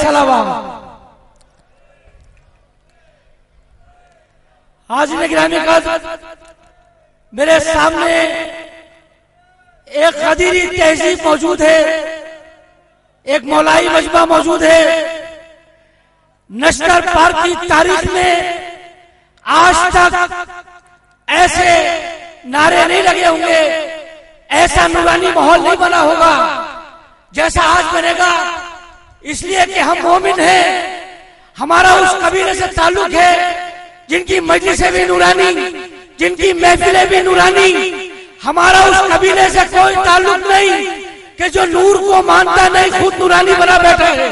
सलाम। आज गिरामी कद मेरे सामने एक कदीरी तहजीब मौजूद है, एक मौलाई मजमा मौजूद है। नेशनल पार्क की तारीख में आज तक ऐसे नारे नहीं लगे होंगे, ऐसा नूरानी माहौल नहीं बना होगा जैसा आज बनेगा। इसलिए कि हम मोमिन हैं, हमारा उस कबीले से ताल्लुक है जिनकी मजलिसें भी नूरानी, जिनकी महफिलें भी नूरानी। हमारा उस कबीले से कोई ताल्लुक नहीं कि जो नूर को मानता नहीं खुद नूरानी बना बैठा है।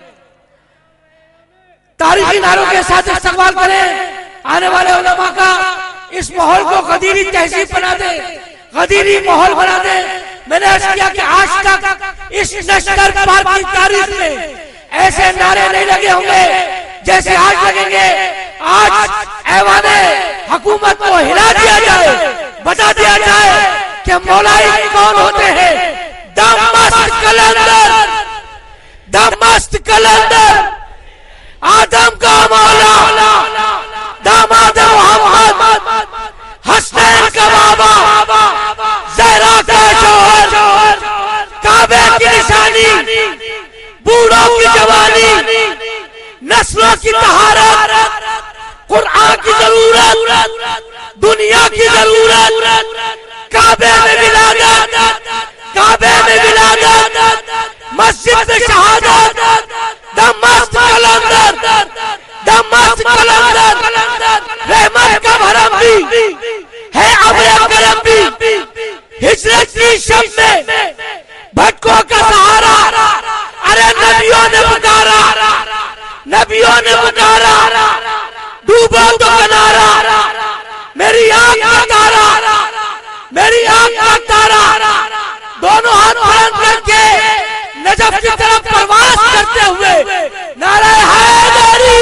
तारीखी नारों के साथ इस्तकबाल करें आने वाले उलमा का। इस माहौल को गदीरी तहजीब बना दे, गदीरी माहौल बना दे। मैंने अर्ज किया कि आज तक इस नेशनल पार्क की तारीख में ऐसे नारे नहीं लगे होंगे जैसे आज लगेंगे। आज ऐवाने हुकूमत को हिला दिया जाए, बता दिया जाए कि मौलाई कौन होते हैं। दमस्त कलंदर, दमस्त कलंदर, आदम का मौला, दामाद मोहम्मद, हसनैन का बाबा, ज़हरा का शौहर, काबे की निशानी, बूढ़ों की जवानी, नस्लों की तहारत, कुरान की जरूरत, दुनिया की जरूरत, काबे में विलादत, काबे में विलादत, मस्जिद में शहादत, दमस्त कलंदर, दमस्त कलंदर, रहमत का भरम भी है, अबे करम भी, हिजरत की शब में भटकों का सहारा। अरे नबियों ने पुकारा, नबियों ने पुकारा, डूबो तो किनारा, मेरी आंख का तारा, मेरी आंख का तारा। दोनों हाथ बुलंद करके नजफ की तरफ प्रवास करते हुए नारा हैदरी,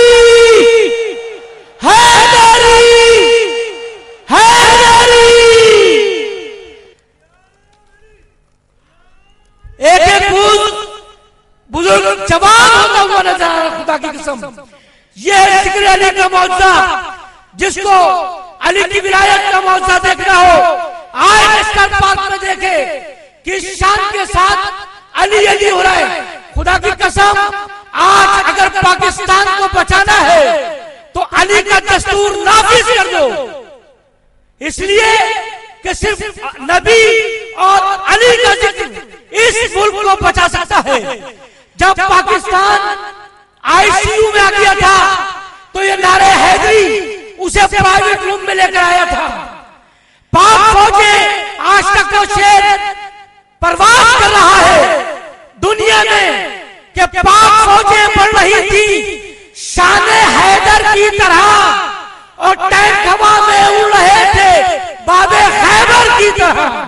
हैदरी, हैदरी। एक बुजुर्ग जवान होता हुआ नजर आ रहा, खुदा की कसम। ये है जिक्र अली का मौजज़ा। जिसको अली की विलायत का मौजज़ा देखना हो, आए नेशनल पार्क में देखे किस शान के साथ अली अली हो रहा है। खुदा की कसम, आज अगर पाकिस्तान को बचाना है तो अली का दस्तूर नाफिज कर दो। इसलिए कि सिर्फ नबी और अली का जिक्र इस मुल्क को बचा सकता है। जब पाकिस्तान आईसीयू में आ गया था तो ये नारे हैदरी उसे प्राइवेट रूम में लेकर आया था। पाक फौजें आज तक वो शेर परवाज कर रहा है दुनिया में कि पाक फौजें बढ़ रही थी शान हैदर की तरह और टैंक हवा में उड़ रहे थे बाबे खैबर की तरह।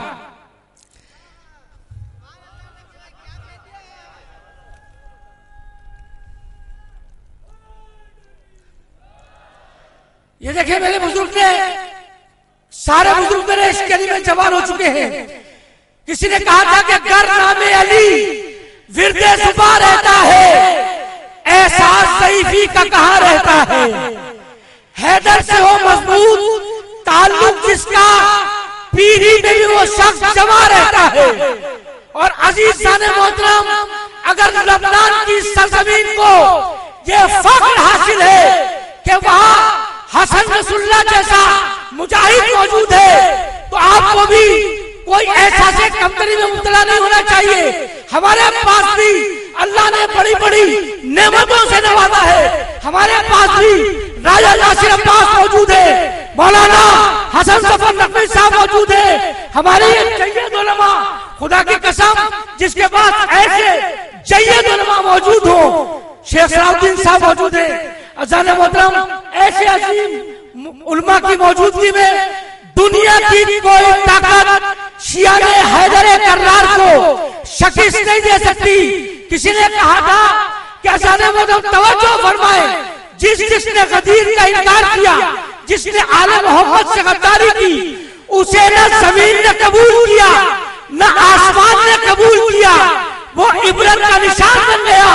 ये देखिए मेरे बुजुर्ग ने, सारे बुजुर्ग मेरे इस कली में जवान हो चुके हैं। किसी ने कहा था कि गर नामे अली विरदे सुबह रहता है, एहसास सईफी का कहां रहता है। हैदर से हो मजबूत ताल्लुक जिसका, पीढ़ी में भी वो शख्स जमा रहता है। और अजीज जाने मोहतरम, अगर लबनान की सरजमीन को ये फख्र हासिल है कि वहां हसन रसूलुल्लाह जैसा मुजाहिद मौजूद है, तो आपको भी कोई ऐसा से कमतरी में मुब्तला नहीं होना चाहिए। हमारे पास भी अल्लाह ने बड़ी बड़ी नेमतों से नवाजा है। हमारे पास भी राजा नासिर अब्बास मौजूद है, मौलाना हसन सफर नकवी साहब मौजूद है। हमारे जय्यद उलमा, खुदा की कसम, जिसके पास ऐसे जय्यद उलमा मौजूद हो, शेख सलाउद्दीन साहब मौजूद है। अज़ान मोहतरम, ऐसे अजीम उलमा की मौजूदगी में दुनिया की कोई ताकत शियाने हैदर कर्रार को शिकस्त नहीं दे सकती। किसी ने कहा था कि अज़ान मोहतरम तवज्जो फरमाए, जिसने गदीर का इनकार किया, जिसने आले मोहम्मद से गद्दारी की, उसे न जमीन ने कबूल किया न आसमान ने कबूल किया। वो इबरत का निशान बन गया।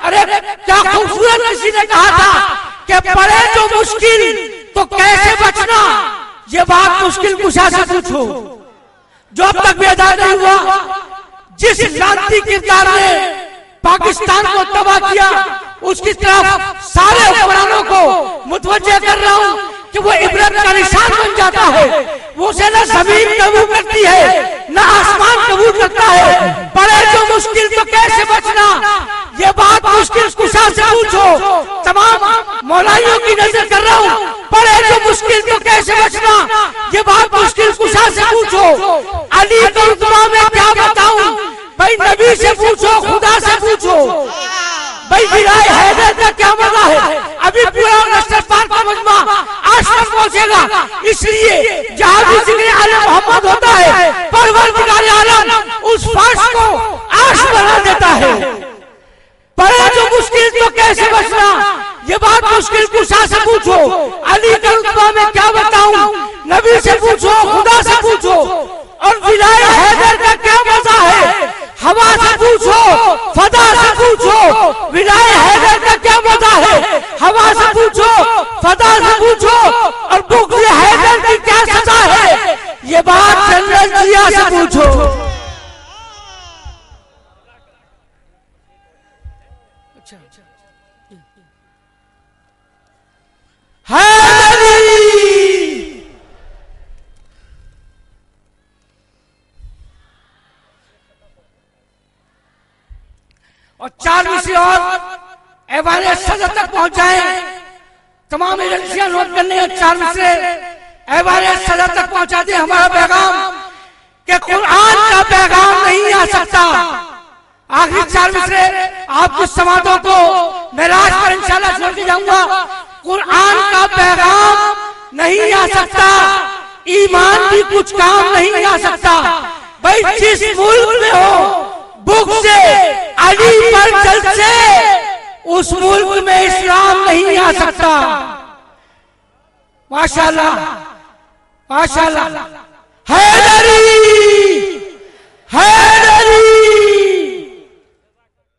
अरे क्या खूबसूरत किसी ने कहा था कि पड़े जो मुश्किल तो कैसे बचना, ये बात मुश्किल कुशा से पूछो। जो अब तक बेदा नहीं हुआ, जिस क्रांति किरदार ने पाकिस्तान को तबाह किया, उसकी तरफ सारे हुक्मरानों को मुतवज्जे कर रहा हूँ कि वो इबरत का निशान बन जाता है। वो उसे न जमीन कबूल करती है न आसमान कबूल करता है। पड़े जो मुश्किल तो कैसे बचना, ये बात मुश्किल कुशा से पूछो। तमाम मौलाइयों की नजर कर रहा हूँ, पड़े जो मुश्किल तो कैसे बचना, ये बात मुश्किल कुशा से पूछो। अली को रुतबा में क्या बताऊं, भाई नबी से पूछो, खुदा से पूछो। भाई विलाय हैदर का क्या मजा है, अभी पूरा नस्ल पार का मजमा आज तक पहुंचेगा। इसलिए जहां भी जिक्र आले मोहम्मद होता है, परवरदिगार आलम उस फर्श को आश बना देता है। पड़े जो मुश्किल तो कैसे बचना, ये बात मुश्किल कुशा से पूछो। अली का रुतबा में क्या बताऊं, नबी से पूछो, खुदा से पूछो। और विलाय हैदर का क्या मजा है, हवा से पूछो, फदा से पूछो। विलाय हैदर का क्या मजा है, हवा से पूछो, फदा से पूछो। और बुग़्ज़ हैदर की क्या सजा है, ये बात जनरल जिया से पूछो। और 4 मिसरे और ऐवाने सदर तक पहुंच जाए। तमाम एजेंसियां नोट करने हैं, 4 मिसरे ऐवाने सदर तक पहुंचा दे हमारा पैगाम कि कुरान का पैगाम नहीं आ सकता। आखिरी 4 मिसरे आपकी समातों को मेराज पर इंशाल्लाह छोड़ के जाऊंगा। कुरान का पैगाम नहीं आ सकता, ईमान भी कुछ काम नहीं आ सकता। भाई जिस मुल्क में हो बुग़्ज़ अली पर जलसे, उस मुल्क में इस्लाम नहीं आ सकता। माशाअल्लाह माशाअल्लाह। हैदरी है